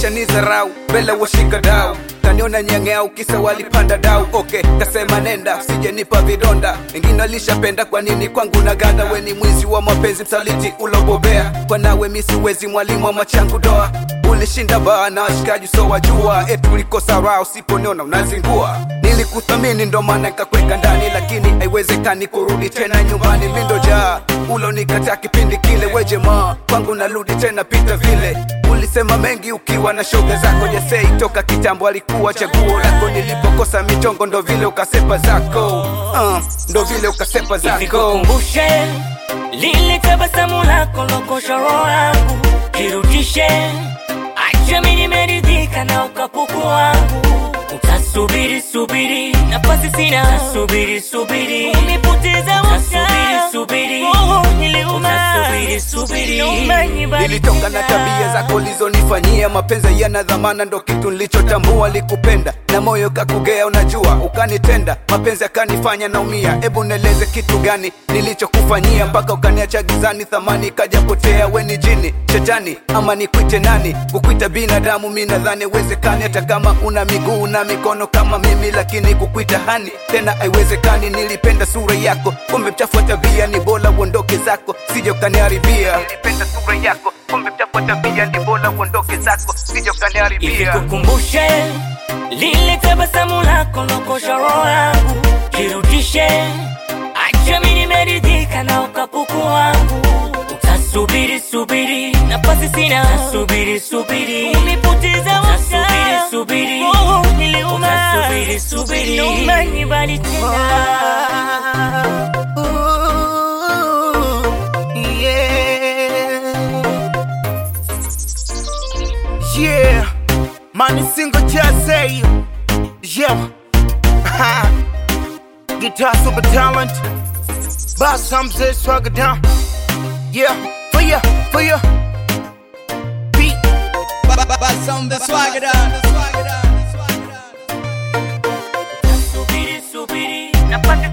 washanizarau mbele washika dau, kaniona nyang'au kisa walipanda dau. Okay, kasema nenda sije nipa vidonda, wengine walishapenda kwa nini kwangu na ganda. We ni mwizi wa mapenzi msaliti ulobobea, kwa nawe misi wezi mwalimu wa machangu doa. Ulishinda baa na washikaji so wajua, etu ulikosa raha usiponiona unazingua. Nilikuthamini ndo maana nikakweka ndani, lakini haiwezekani kurudi tena nyumbani. Mindo jaa ulo nikataa kipindi kile, wejema kwangu narudi tena pita vile. Ulisema mengi ukiwa na shoga zako, jasei toka kitambo alikuwa chaguo lako. Nilipokosa michongo ndo vile ukasepa zako, ndo vile ukasepa zako. Kumbushe lile tabasamu lako lokosha roho yangu, kirudishe acha mimi nimeridhika na ukapuku wangu. Utasubiri subiri nafasi sina, utasubiri subiri unipoteza muda, utasubiri subiri utasubiri subiri. Nilitoka na tabia zako lizonifanyia, mapenzi yana dhamana ndo kitu nilichotambua. Likupenda na moyo kakugea unajua, ukanitenda mapenzi akanifanya naumia. Ebu neleze kitu gani nilichokufanyia mpaka ukaniacha gizani, thamani kajapotea. We ni jini shetani ama nikuite nani? Kukuita binadamu mimi nadhani uwezekani, hata kama una miguu na mikono kama mimi, lakini kukuita hani tena haiwezekani. Nilipenda sura yako kumbe mchafu tabia, ni bora uondoke zako sije ukaniharibia. Nilipenda sura yako kumbe mchafu tabia, ni bora uondoke zako sije ukaniharibia. Kukumbushe lile tabasamu lako lokosha roho yangu, kirudishe acha mimi nimeridhika na ukapuku wangu. Utasubiri subiri nafasi sina, utasubiri subiri unipoteza muda, utasubiri subiri utasubiri subiri umenibali tena. Yeah, money single just say, yeah. Guitar super talent, boss some say swagger down. Yeah, for you. Beat, Boss some the swagger down. Utasubiri subiri nafasi